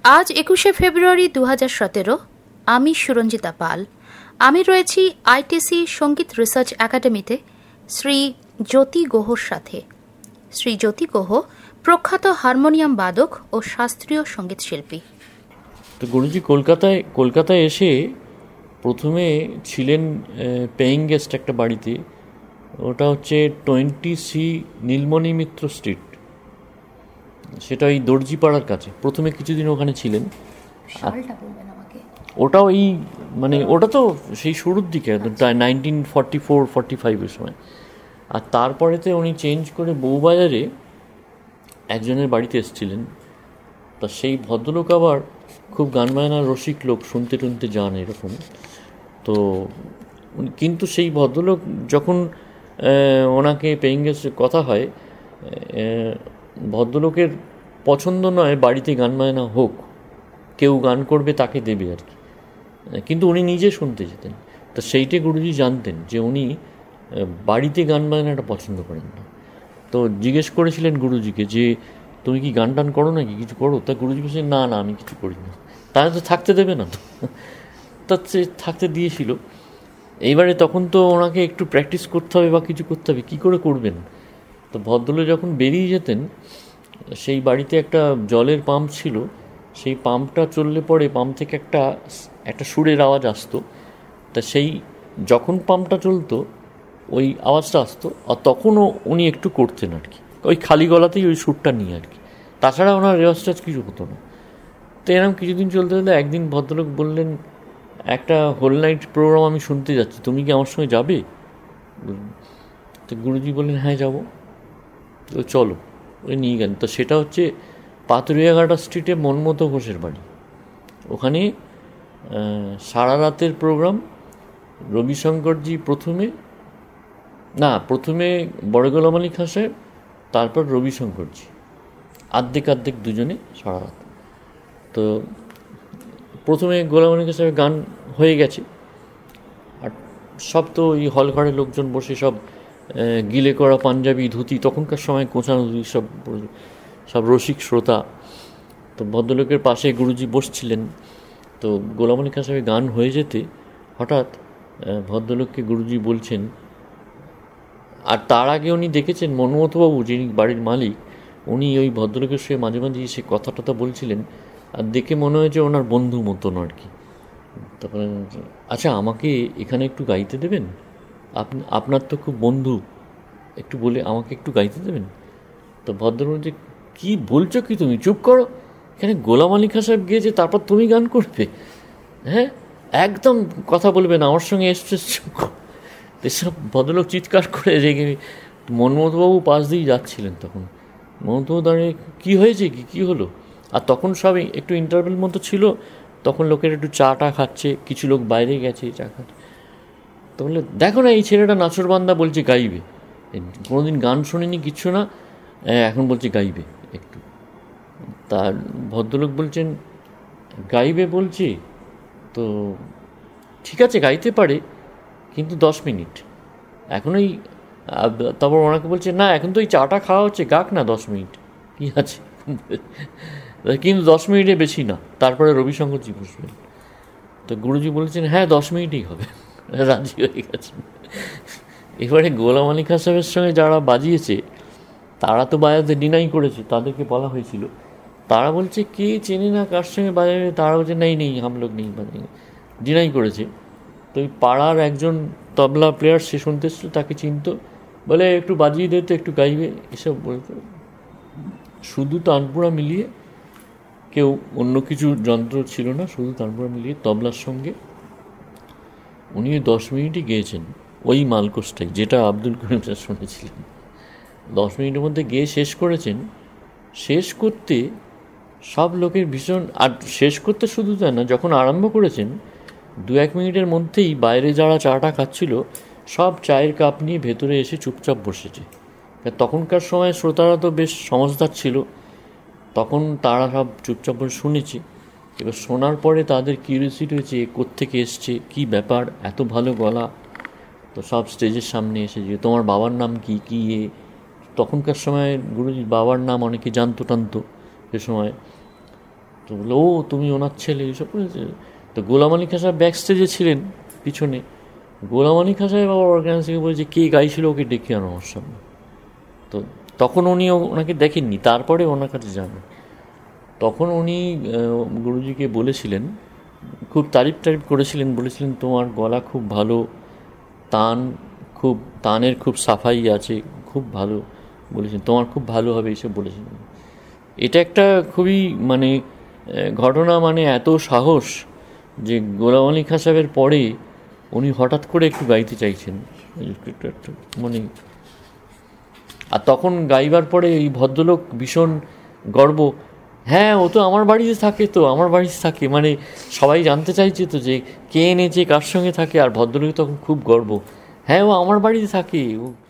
আজ 21শে ফেব্রুয়ারি 2017। আমি সুরঞ্জিতা পাল। আমি রয়েছি আইটিসি সঙ্গীত রিসার্চ একাডেমিতে শ্রী জ্যোতি গুহর সাথে। শ্রী জ্যোতি গুহ প্রখ্যাত হারমোনিয়াম বাদক ও শাস্ত্রীয় সঙ্গীত শিল্পী। তো গুরুজি কলকাতায় এসে প্রথমে ছিলেন পেইং গেস্ট একটা বাড়িতে। ওটা হচ্ছে 20C নীলমণি মিত্র স্ট্রিট, সেটা ওই দর্জিপাড়ার কাছে। প্রথমে কিছুদিন ওখানে ছিলেন। ওটাও ওটা তো সেই শুরুর দিকে 1944-45 সময়। আর তারপরেতে উনি চেঞ্জ করে বউবাজারে একজনের বাড়িতে এসেছিলেন। তা সেই ভদ্রলোক আবার খুব গান বাজনার রসিক লোক, শুনতে টুনতে যান এরকম। তো কিন্তু সেই ভদ্রলোক যখন ওনাকে পেইং গেস্টের কথা হয়, ভদ্রলোকের পছন্দ নয় বাড়িতে গান বাজনা হোক, কেউ গান করবে তাকে দেবে আর কি, কিন্তু উনি নিজে শুনতে যেতেন। তো সেইটাই গুরুজি জানতেন যে উনি বাড়িতে গান বাজনাটা পছন্দ করেন না। তো জিজ্ঞেস করেছিলেন গুরুজিকে যে তুমি কি গান টান করো নাকি, কিছু করো? তা গুরুজি বলছেন না আমি কিছু করি না। তাহলে তো থাকতে দেবে না, তো সে থাকতে দিয়েছিল। এইবারে তখন তো ওনাকে একটু প্র্যাকটিস করতে হবে বা কিছু করতে হবে, কী করে করবেন? তো ভদ্রলোক যখন বেরিয়ে যেতেন, সেই বাড়িতে একটা জলের পাম্প ছিল। সেই পাম্পটা চললে পরে পাম্প থেকে একটা সুরের আওয়াজ আসতো। তা সেই যখন পাম্পটা চলতো ওই আওয়াজটা আসতো, আর তখনও উনি একটু করতেন আর কি, ওই খালি গলাতেই ওই সুরটা নিয়ে আর কি। তাছাড়া ওনার রেওয়াজ টেওয়াজ কিছু হতো না। তো এরকম কিছুদিন চলতে চলতে একদিন ভদ্রলোক বললেন, একটা হোল নাইট প্রোগ্রাম আমি শুনতে যাচ্ছি, তুমি কি আমার সঙ্গে যাবে? তো গুরুজি বললেন হ্যাঁ যাবো। তো চলো, ওই নিয়ে গেলেন। তো সেটা হচ্ছে পাতুরিয়াঘাটা স্ট্রিটে মনমতো ঘোষের বাড়ি। ওখানে সারা রাতের প্রোগ্রাম। রবিশঙ্করজি প্রথমে বড় গোলাম আলী খাঁ সাহেব, তারপর রবিশঙ্করজি, আর্ধেক দুজনে সারা রাত। তো প্রথমে গোলাম আলী খাঁ সাহেবের গান হয়ে গেছে, আর সব তো ওই হল ঘরের লোকজন বসে সব গিলে করা পাঞ্জাবি ধুতি, তখনকার সময় কোঁচানো ধুতি, সব রসিক শ্রোতা। তো ভদ্রলোকের পাশে গুরুজি বসছিলেন। তো গোলাম আলী খাঁ সাহেবের গান হয়ে যেতে হঠাৎ ভদ্রলোককে গুরুজি বলছেন, আর তার আগে উনি দেখেছেন মনমথবাবু যিনি বাড়ির মালিক, উনি ওই ভদ্রলোকের সঙ্গে মাঝে মাঝে সে কথা টথা বলছিলেন, আর দেখে মনে হয়েছে ওনার বন্ধু মতন আর কি। তারপরে আচ্ছা আমাকে এখানে একটু গাইতে দেবেন, আপনার তো খুব বন্ধু, একটু বলে আমাকে একটু গাইতে দেবেন? তো ভদ্রলোক যে কী বলছো কি তুমি, চুপ করো, এখানে গোলাম আলী খাঁ সাহেব গিয়েছে তারপর তুমি গান করবে? হ্যাঁ, একদম কথা বলবে না, আমার সঙ্গে এসছে। এসব ভদ্রলোক চিৎকার করে রেগে। মনমথবাবু পাশ দিয়ে যাচ্ছিলেন তখন। মনমথবাবু দাঁড়িয়ে কী হয়েছে, কী হলো? আর তখন সব একটু ইন্টারভেল মতো ছিল, তখন লোকের একটু চা টা খাচ্ছে, কিছু লোক বাইরে গেছে চা খাচ্ছে। তো বললে দেখো না এই ছেলেটা নাচরবান্দা, বলছে গাইবে, কোনোদিন গান শোনেনি কিচ্ছু না, এখন বলছে গাইবে একটু। তার ভদ্রলোক বলছেন গাইবে বলছি, তো ঠিক আছে গাইতে পারে, কিন্তু 10 মিনিট এখনই। তারপর ওনাকে বলছে না এখন তো এই চাটা খাওয়া হচ্ছে, গাক না 10 মিনিট, কী আছে, কিন্তু 10 মিনিটে বেশি না। তারপরে রবিশঙ্করজি বসবেন। তো গুরুজি বলেছেন হ্যাঁ 10 মিনিটই হবে, রাজি হয়ে গেছেন। এবারে গোলাম আলী খাঁ সাহেবের সঙ্গে যারা বাজিয়েছে তারা তো বাজাতে ডিনাই করেছে, তাদেরকে বলা হয়েছিল। তারা বলছে কে চেনে না কার সঙ্গে বাজাবে, তারা বলছে নেই হাম লোক নেই বাজাই, ডিনাই করেছে। তো ওই পাড়ার একজন তবলা প্লেয়ার সে শুনতে এসেছিল, তাকে চিনত, বলে একটু বাজিয়ে দে তো, একটু গাইবে, এসব বলতো। শুধু তানপুরা মিলিয়ে, কেউ অন্য কিছু যন্ত্র ছিল না, শুধু তানপুরা মিলিয়ে তবলার সঙ্গে উনি 10 মিনিটই গেয়েছেন ওই মালকোষটাই, যেটা আব্দুল করিম স্যার শুনেছিলেন। 10 মিনিটের মধ্যে গেয়ে শেষ করেছেন। শেষ করতে সব লোকের ভীষণ, আর শেষ করতে শুধু তাই না, যখন আরম্ভ করেছেন 2-1 মিনিটের মধ্যেই বাইরে যারা চাটা খাচ্ছিল সব চায়ের কাপ নিয়ে ভেতরে এসে চুপচাপ বসেছে। তখনকার সময় শ্রোতারা তো বেশ সমঝদার ছিল, তখন তারা সব চুপচাপ বসে শুনেছে। এবার শোনার পরে তাদের কিউরিওসিটি হয়েছে কোত্থেকে এসছে, কী ব্যাপার, এত ভালো গলা। তো সব স্টেজের সামনে এসে যে তোমার বাবার নাম কী তখনকার সময় গুরুজির বাবার নাম অনেকে জানতো টানতো সে সময়। তো বললো, ও তুমি ওনার ছেলে, এইসব বলেছে। তো গোলাম আলী খাঁ সাহেব ব্যাক স্টেজে ছিলেন পিছনে, গোলাম আলী খাঁ সাহেব আবার অর্গানাইজ থেকে বলেছে কে গাইছিল ওকে ডেকে আনো আমার সামনে। তো তখন উনি ওনাকে দেখেননি, তারপরে ওনার কাছে যান। তখন উনি গুরুজিকে বলেছিলেন, খুব তারিফ করেছিলেন, বলেছিলেন তোমার গলা খুব ভালো, তানের খুব সাফাই আছে, খুব ভালো বলেছেন, তোমার খুব ভালো হবে এইসব বলেছিলেন। এটা একটা খুবই মানে ঘটনা, মানে এত সাহস যে গোলাম আলী খাঁ সাহেবের পরে উনি হঠাৎ করে একটু গাইতে চাইছেন মানে। আর তখন গাইবার পরে এই ভদ্রলোক ভীষণ গর্ব, হ্যাঁ ও তো আমার বাড়িতে থাকে, তো আমার বাড়িতে থাকে, মানে সবাই জানতে চাইছে তো যে কে এনেছে, কার সঙ্গে থাকে। আর ভদ্রলোক তখন খুব গর্ব, হ্যাঁ ও আমার বাড়িতে থাকে, ও